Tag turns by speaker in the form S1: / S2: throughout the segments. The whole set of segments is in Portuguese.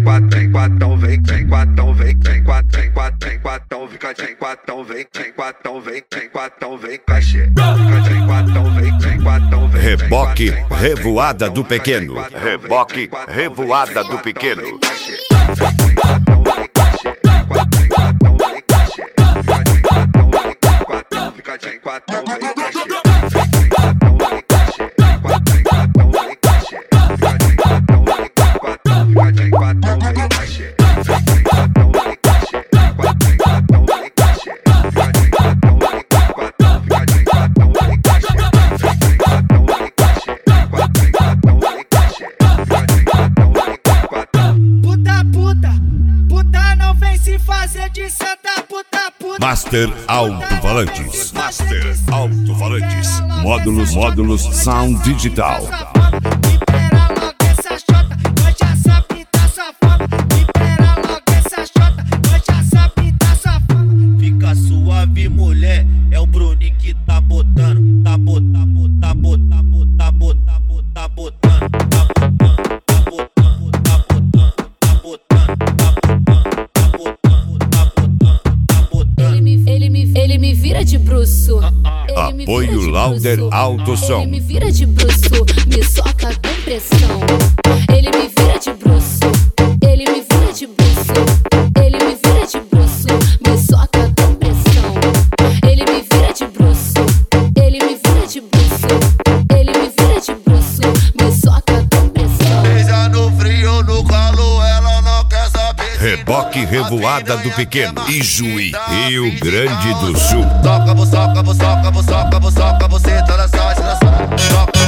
S1: quatão, vem quatão, vem quatão, fica sem quatão, vem quatão, vem cachê. Fica sem quatão, vem quatão, vem.
S2: Reboque Revoada do Pequeno. Reboque Revoada do Pequeno.
S1: Fica sem quatão, vem cachê.
S3: Puta não vem se fazer de santa puta.
S2: Master Alto-Falantes. Master Alto-Falantes. Módulos Sound Digital.
S3: Libera logo essa chota, nós já sabe tá safado. Libera logo essa chota, nós já sabe tá safado. Fica suave, mulher, é o Bruninho que tá botando. Tá botando. Ele me vira de bruço.
S2: Apoio Lauder Alto Som.
S3: Ele me vira de bruço, me soca com pressão. Ele me vira de bruço, ele me vira de bruço, ele me vira de bruço, me soca com pressão. Ele me vira de bruço, ele me vira de bruço, ele me vira de bruço, me soca com pressão.
S4: Seja no frio, no calor, ela não quer saber.
S2: Reboque Revoada do Pequeno. Ijuí, Rio Grande do Sul.
S4: Soca, você tá nessa desgraçada. Soca,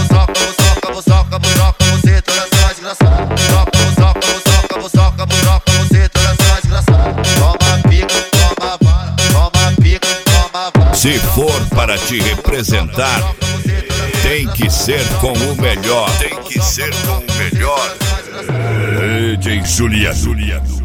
S4: você tá nessa desgraçada. Soca, você tá nessa desgraçada. Toma pica, toma bala, toma pica, toma bala.
S2: Se for para te representar, tem que ser com o melhor. Tem que ser com o melhor. DJ Juliano.